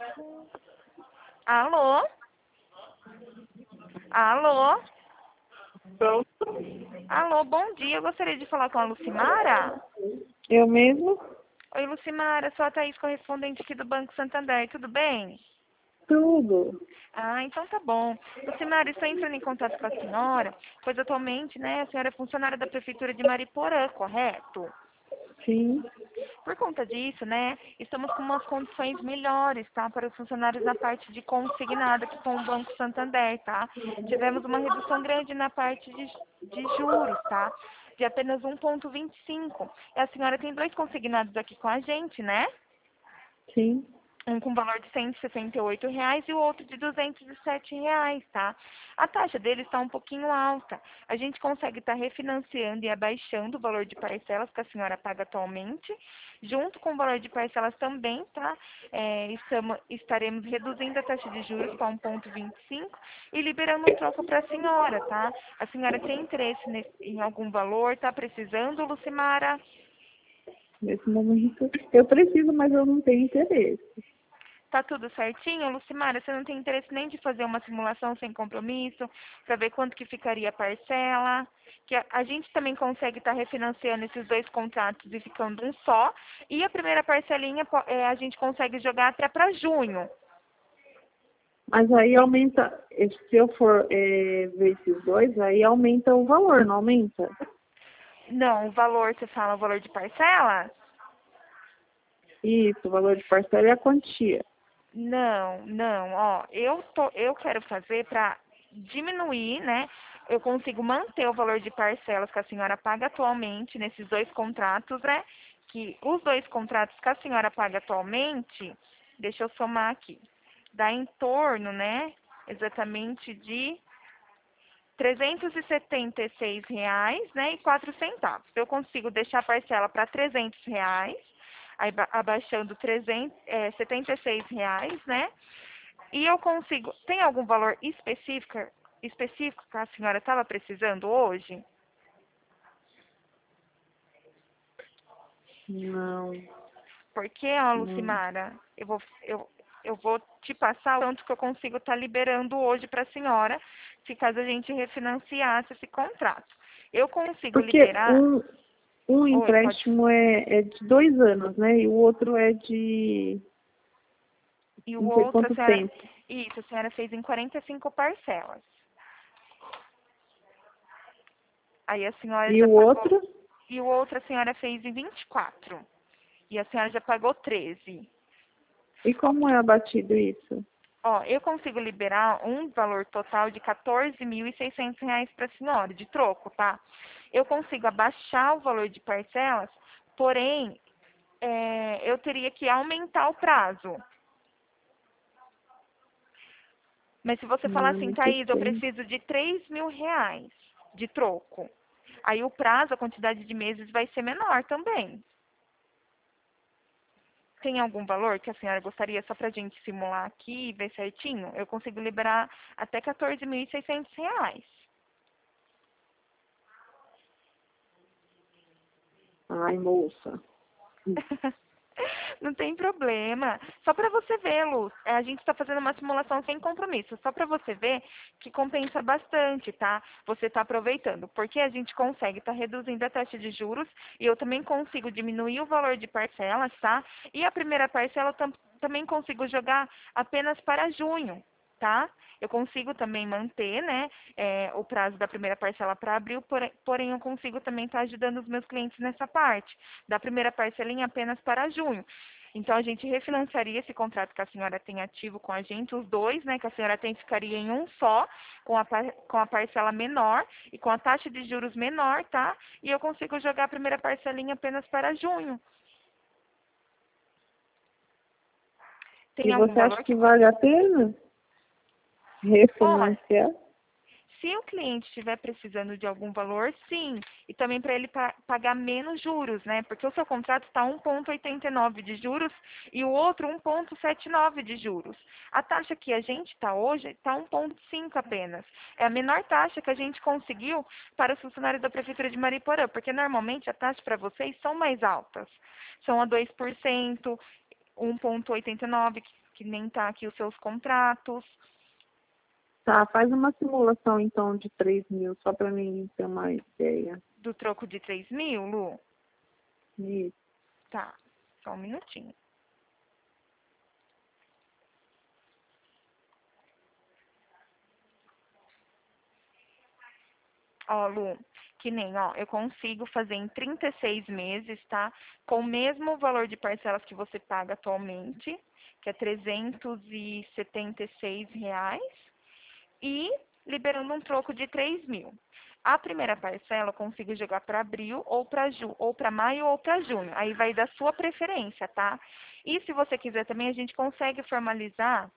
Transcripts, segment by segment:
Alô? Alô? Pronto. Alô, bom dia. Eu gostaria de falar com a Lucimara. Eu mesmo? Oi, Lucimara. Sou a Thaís, correspondente aqui do Banco Santander. Tudo bem? Tudo. Ah, então tá bom. Lucimara, estou entrando em contato com a senhora, pois atualmente, né, a senhora é funcionária da Prefeitura de Mariporã, correto? Sim. Por conta disso, né, estamos com umas condições melhores, tá, para os funcionários na parte de consignado aqui com o Banco Santander, tá? Tivemos uma redução grande na parte de juros, tá? De apenas 1,25. E a senhora tem dois consignados aqui com a gente, né? Sim. Um com valor de R$ 168 e o outro de R$ 207, tá? A taxa dele está um pouquinho alta. A gente consegue estar refinanciando e abaixando o valor de parcelas que a senhora paga atualmente, junto com o valor de parcelas também, tá? Estaremos reduzindo a taxa de juros para 1,25 e liberando um troco para a senhora, tá? A senhora tem interesse em algum valor? Está precisando, Lucimara? Nesse momento eu preciso, mas eu não tenho interesse. Tá tudo certinho, Lucimara? Você não tem interesse nem de fazer uma simulação sem compromisso, para ver quanto que ficaria a parcela? Que a gente também consegue estar refinanciando esses dois contratos e ficando um só. E a primeira parcelinha a gente consegue jogar até para junho. Mas aí aumenta, se eu for ver esses dois, aí aumenta o valor, não aumenta? Não, o valor, você fala o valor de parcela? Isso, o valor de parcela e a quantia. Não, não, ó, eu quero fazer para diminuir, né? Eu consigo manter o valor de parcelas que a senhora paga atualmente nesses dois contratos, né? Que os dois contratos que a senhora paga atualmente, deixa eu somar aqui, dá em torno, né? Exatamente de R$ 376, né, e 4 centavos. Eu consigo deixar a parcela para R$ 300, aí abaixando R$ 76, né? E eu consigo. Tem algum valor específico que a senhora estava precisando hoje? Não, Porque, ó, não. Lucimara, eu vou te passar o tanto que eu consigo estar liberando hoje para a senhora, se caso a gente refinanciasse esse contrato. Eu consigo Porque liberar. um Oi, pode. empréstimo é de 2 anos, né? E o outro é de E o não sei outro, a quanto senhora. tempo. Isso, a senhora fez em 45 parcelas. Aí a senhora E já o pagou. outro? E o outro a senhora fez em 24. E a senhora já pagou 13. E como é abatido isso? Ó, eu consigo liberar um valor total de R$ 14.600 para a senhora, de troco, tá? Eu consigo abaixar o valor de parcelas, porém, eu teria que aumentar o prazo. Mas se você falar Não é assim, muito Thaís, eu tempo. preciso de R$ 3.000 de troco, aí o prazo, a quantidade de meses vai ser menor também. Tem algum valor que a senhora gostaria só para a gente simular aqui e ver certinho? Eu consigo liberar até R$ 14.600. Ai, moça. Não tem problema. Só para você ver, Luz. A gente está fazendo uma simulação sem compromisso. Só para você ver que compensa bastante, tá? Você está aproveitando. Porque a gente consegue estar reduzindo a taxa de juros e eu também consigo diminuir o valor de parcelas, tá? E a primeira parcela eu também consigo jogar apenas para junho, tá? Eu consigo também manter, né, o prazo da primeira parcela para abril, porém eu consigo também estar ajudando os meus clientes nessa parte, da primeira parcelinha apenas para junho. Então, a gente refinanciaria esse contrato que a senhora tem ativo com a gente, os dois, né, que a senhora tem, ficaria em um só, com a parcela menor e com a taxa de juros menor, tá? E eu consigo jogar a primeira parcelinha apenas para junho. E Tem algum você acha valor que que... vale a pena Olha, refinanciar? se o cliente estiver precisando de algum valor, sim. E também para ele pagar menos juros, né? Porque o seu contrato está 1,89 de juros e o outro 1,79 de juros. A taxa que a gente está hoje está 1,5 apenas. É a menor taxa que a gente conseguiu para os funcionários da Prefeitura de Mariporã, porque normalmente a taxa para vocês são mais altas. São a 2%, 1,89, que nem tá aqui os seus contratos. Tá, faz uma simulação então de 3.000, só para mim ter uma ideia. Do troco de 3.000, Lu? Isso. Tá, só um minutinho. Ó, Lu, que nem, ó, eu consigo fazer em 36 meses, tá? Com o mesmo valor de parcelas que você paga atualmente, que é R$ 376, e liberando um troco de 3.000. A primeira parcela eu consigo jogar para abril ou para maio ou para junho. Aí vai da sua preferência, tá? E se você quiser também, a gente consegue formalizar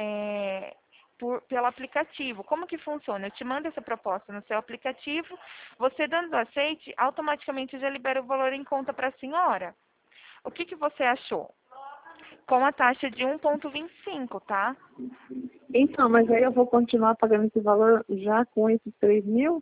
pelo aplicativo. Como que funciona? Eu te mando essa proposta no seu aplicativo, você dando aceite, automaticamente já libera o valor em conta para a senhora. O que você achou? Com a taxa de 1,25, tá? Então, mas aí eu vou continuar pagando esse valor já com esses 3.000?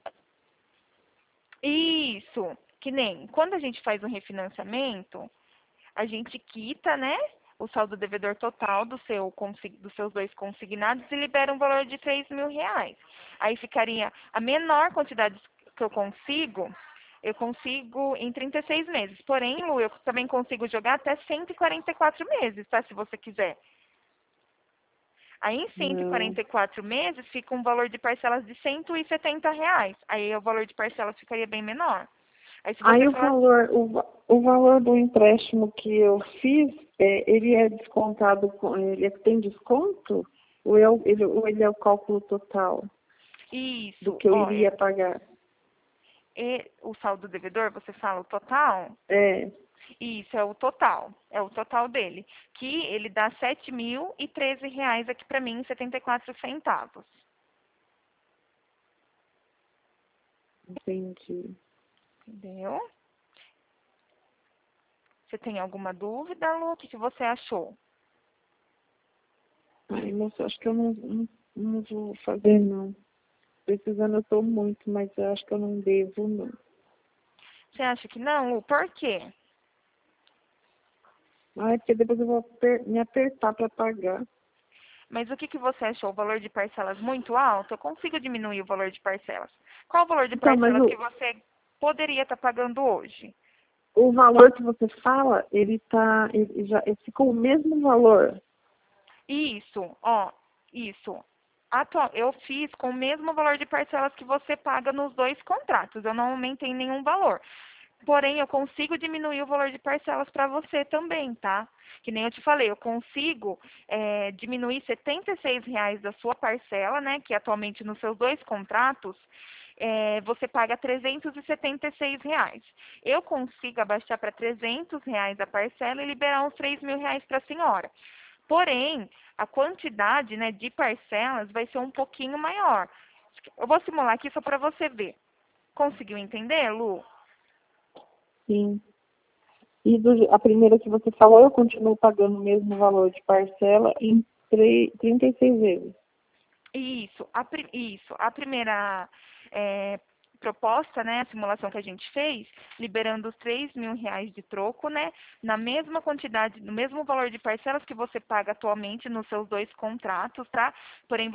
Isso, que nem quando a gente faz um refinanciamento, a gente quita, né, o saldo devedor total dos seus dois consignados e libera um valor de R$ 3.000. Aí ficaria a menor quantidade que eu consigo em 36 meses. Porém, Lu, eu também consigo jogar até 144 meses, tá, se você quiser. Aí em cento e Não. quarenta e quatro meses fica um valor de parcelas de R$ 170. Aí o valor de parcelas ficaria bem menor. Aí se você Aí falar, o valor do empréstimo que eu fiz, ele é descontado, ele tem desconto? Ou ele é o cálculo total do isso, que eu ó, iria pagar? o saldo devedor, você fala o total? É, Isso, é o total dele. Que ele dá R$ 7.013 aqui pra mim, 74 centavos. entendi. Entendeu? Você tem alguma dúvida, Lu? O que você achou? Ai, moça, acho que eu não vou fazer, não. Precisando eu estou muito, mas eu acho que eu não devo, não. Você acha que não, Lu? Por quê? Ai, porque depois eu vou me apertar para pagar. Mas o que você achou? O valor de parcelas muito alto? Eu consigo diminuir o valor de parcelas. Qual o valor de Então, mas parcelas que você poderia estar pagando hoje? o valor que você fala, ele ficou o mesmo valor. Isso, ó, isso. Eu fiz com o mesmo valor de parcelas que você paga nos dois contratos. Eu não aumentei nenhum valor. Porém, eu consigo diminuir o valor de parcelas para você também, tá? Que nem eu te falei, eu consigo diminuir R$ 76 da sua parcela, né? Que atualmente nos seus dois contratos, você paga R$ 376. Eu consigo abaixar para R$ 300 a parcela e liberar uns R$ 3.000 para a senhora. Porém, a quantidade, né, de parcelas vai ser um pouquinho maior. Eu vou simular aqui só para você ver. Conseguiu entender, Lu? Sim. E a primeira que você falou, eu continuo pagando o mesmo valor de parcela em 36 vezes. Isso, a primeira proposta, né, a simulação que a gente fez, liberando os R$ 3.000 de troco, né, na mesma quantidade, no mesmo valor de parcelas que você paga atualmente nos seus dois contratos, tá? Porém,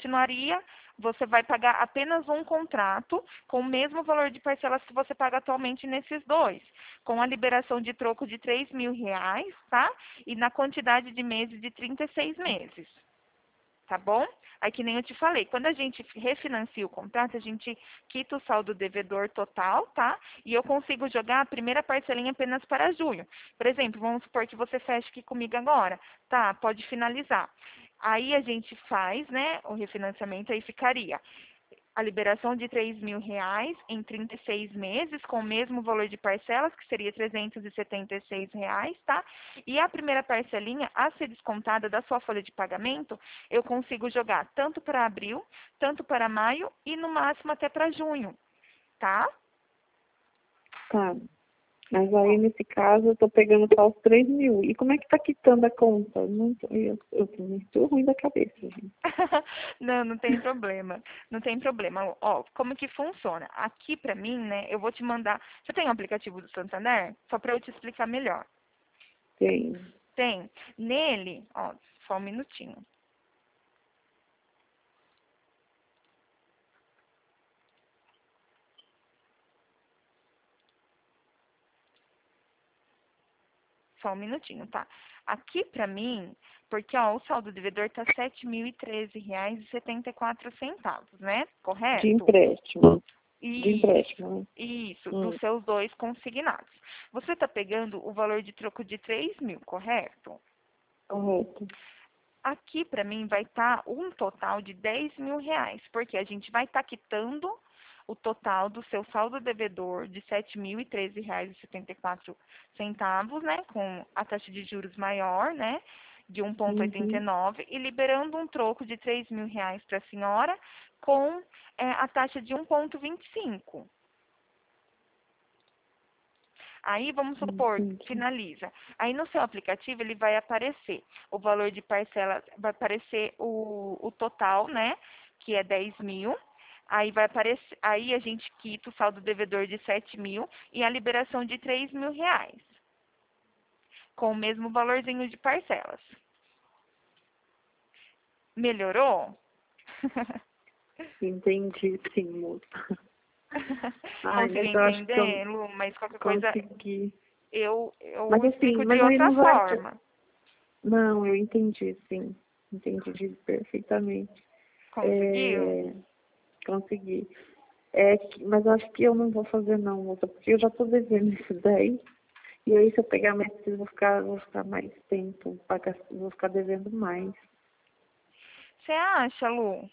você vai pagar apenas um contrato com o mesmo valor de parcelas que você paga atualmente nesses dois, com a liberação de troco de R$ 3.000, tá? E na quantidade de meses de 36 meses. Tá bom? Aí que nem eu te falei, quando a gente refinancia o contrato, a gente quita o saldo devedor total, tá? E eu consigo jogar a primeira parcelinha apenas para junho. Por exemplo, vamos supor que você feche aqui comigo agora. Tá, pode finalizar. Aí a gente faz, né, o refinanciamento, aí ficaria a liberação de R$ 3.000 em 36 meses, com o mesmo valor de parcelas, que seria R$ 376, tá? E a primeira parcelinha a ser descontada da sua folha de pagamento, eu consigo jogar tanto para abril, tanto para maio e no máximo até para junho, tá? Tá. Mas aí, nesse caso, eu estou pegando só os 3.000. E como é que está quitando a conta? Eu tô muito ruim da cabeça, gente. Não, não tem problema. Não tem problema. Ó, como que funciona? Aqui pra mim, né, eu vou te mandar. Você tem o aplicativo do Santander? Só pra eu te explicar melhor. Tem. Tem. Nele, ó, Só um minutinho. Só um minutinho, tá? Aqui pra mim, porque ó, o saldo devedor tá R$ 7.013,74, né? De Correto? empréstimo. De Isso, empréstimo, né? isso, dos seus dois consignados. Você tá pegando o valor de troco de 3.000, correto? Correto. Aqui para mim vai estar um total de R$ 10.000, porque a gente vai estar quitando o total do seu saldo devedor de R$ 7.013,74, né, com a taxa de juros maior, né, de 1,89 e liberando um troco de R$ 3.000 para a senhora com a taxa de 1,25. Aí, vamos supor, Entendi. finaliza. Aí, no seu aplicativo, ele vai aparecer o valor de parcela, vai aparecer o total, né? Que é 10.000. Aí, vai aparecer, aí a gente quita o saldo devedor de 7.000 e a liberação de R$ 3.000, com o mesmo valorzinho de parcelas. Melhorou? Entendi, sim, moça. Ai, Conseguiu mas eu acho que eu entender, Lu? Mas qualquer coisa consegui. eu Mas assim, explico de mas aí outra não vai. forma. Não, eu entendi, sim. Entendi perfeitamente. Conseguiu? É, consegui. Mas acho que eu não vou fazer não, moça, porque eu já estou devendo isso daí. E aí se eu pegar mais, eu vou ficar mais tempo, vou ficar devendo mais. Você acha, Lu?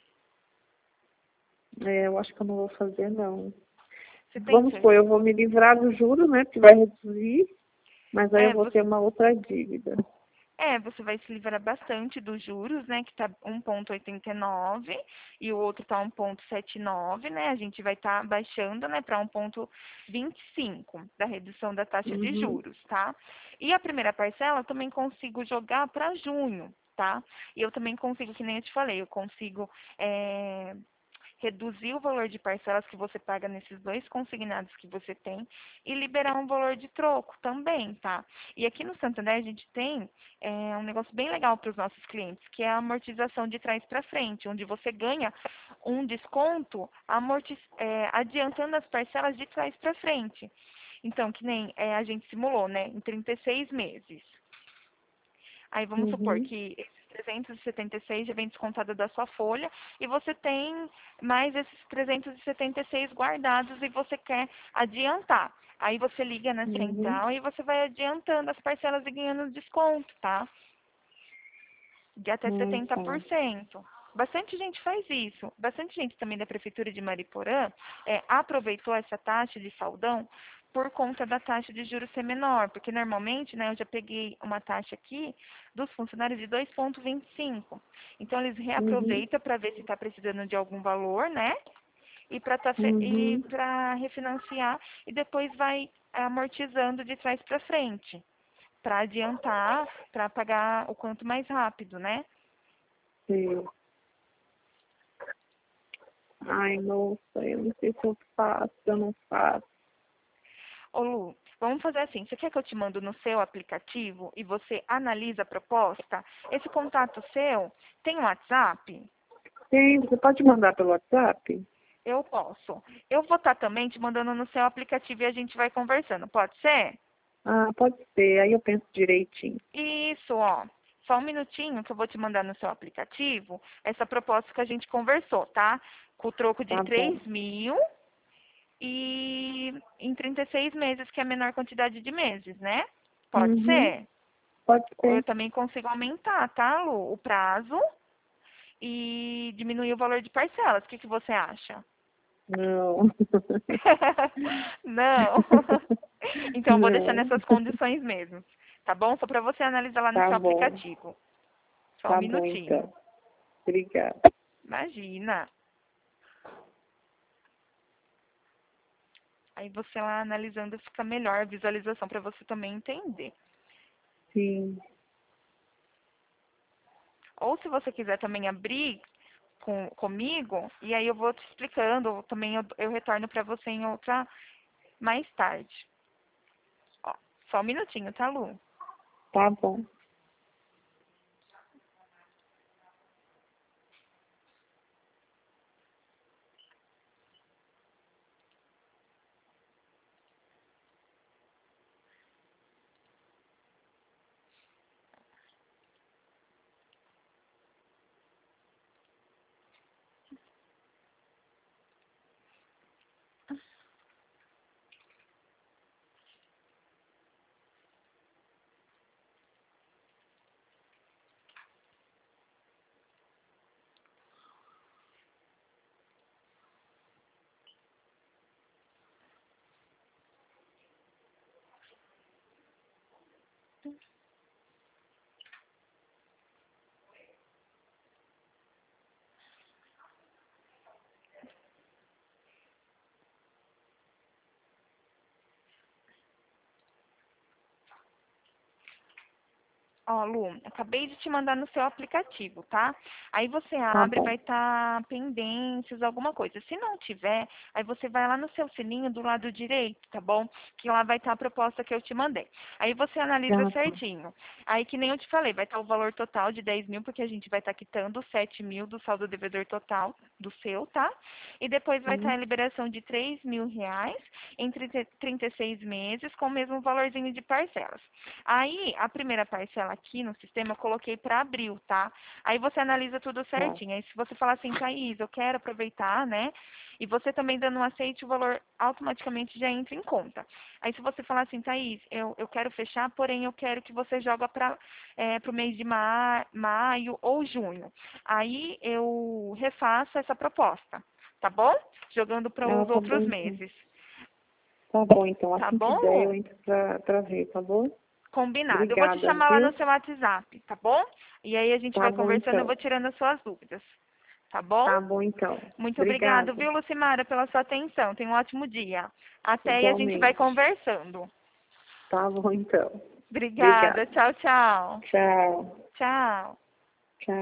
Eu acho que eu não vou fazer não. Você tem Vamos supor, certeza? eu vou me livrar do juro, né? Que vai reduzir, mas aí eu É, vou ter uma outra dívida. você vai se livrar bastante dos juros, né, que tá 1,89 e o outro tá 1,79, né? A gente vai estar baixando, né, para 1,25 da redução da taxa de Uhum, juros, tá? E a primeira parcela eu também consigo jogar para junho, tá? E eu também consigo, que nem eu te falei, eu consigo reduzir o valor de parcelas que você paga nesses dois consignados que você tem e liberar um valor de troco também, tá? E aqui no Santander a gente tem um negócio bem legal para os nossos clientes, que é a amortização de trás para frente, onde você ganha um desconto adiantando as parcelas de trás para frente. Então, que nem a gente simulou, né, em 36 meses. Aí vamos supor uhum, que esses 376 já vem descontado da sua folha e você tem mais esses 376 guardados e você quer adiantar. Aí você liga na uhum. central e você vai adiantando as parcelas e ganhando desconto, tá? De até Tá. 70%. Bastante gente faz isso. Bastante gente também da Prefeitura de Mariporã aproveitou essa taxa de saldão por conta da taxa de juros ser menor, porque normalmente, né, eu já peguei uma taxa aqui dos funcionários de 2,25. Então eles Uhum, reaproveitam para ver se está precisando de algum valor, né? E uhum. para refinanciar e depois vai amortizando de trás para frente, para adiantar, para pagar o quanto mais rápido, né? Sei. Ai, moça, eu não sei se eu faço, se eu não faço. Ô Lu, vamos fazer assim, você quer que eu te mando no seu aplicativo e você analisa a proposta? Esse contato seu tem um WhatsApp? Tem, você pode mandar pelo WhatsApp? Eu posso. Eu vou estar também te mandando no seu aplicativo e a gente vai conversando, pode ser? Ah, pode ser, aí eu penso direitinho. Isso, ó. Só um minutinho que eu vou te mandar no seu aplicativo essa proposta que a gente conversou, tá? Com o troco de Tá bom. 3.000 e em 36 meses, que é a menor quantidade de meses, né? Pode Uhum, ser? pode Eu ser. também consigo aumentar, tá, Lu? O prazo e diminuir o valor de parcelas. O que você acha? Não. Não. Então, eu vou deixar Não. nessas condições mesmo. Tá bom? Só para você analisar lá no Tá seu bom. aplicativo. Só um Tá bom, minutinho. então. Obrigada. Imagina. Aí você lá analisando fica melhor a visualização para você também entender. Sim. Ou se você quiser também abrir comigo, e aí eu vou te explicando, também eu retorno para você em outra mais tarde. Ó, só um minutinho, tá, Lu? Tá bom. Ó, Lu, acabei de te mandar no seu aplicativo, tá? Aí você Tá abre, bom. vai estar pendências, alguma coisa. Se não tiver, aí você vai lá no seu sininho do lado direito, tá bom? Que lá vai estar a proposta que eu te mandei. Aí você analisa Ah, tá. certinho. Aí, que nem eu te falei, vai estar o valor total de 10 mil, porque a gente vai estar quitando 7 mil do saldo devedor total do seu, tá? E depois vai estar a Sim. liberação de 3 mil reais entre 36 meses, com o mesmo valorzinho de parcelas. Aí, a primeira parcela aqui no sistema eu coloquei para abril, tá? Aí você analisa tudo Tá. certinho. Aí se você falar assim, Thaís, eu quero aproveitar, né? E você também dando um aceite, o valor automaticamente já entra em conta. Aí se você falar assim, Thaís, eu quero fechar, porém eu quero que você joga para o mês de maio ou junho. Aí eu refaço essa proposta, tá bom? Jogando para Ah, os tá bom outros então. meses. Tá bom então. Tá Assim que bom, der, eu Lu? entro pra ver, tá bom? Combinado. Eu vou te Obrigada, chamar lá no viu? seu WhatsApp, tá bom? E aí a gente Tá vai bom conversando, eu então. vou tirando as suas dúvidas. Tá bom? Tá bom então. Muito obrigado, Obrigada. viu, Lucimara, pela sua atenção. Tenha um ótimo dia. Até e a gente vai Igualmente. conversando. Tá bom então. Obrigada. Obrigada. Tchau, tchau. Tchau. Tchau.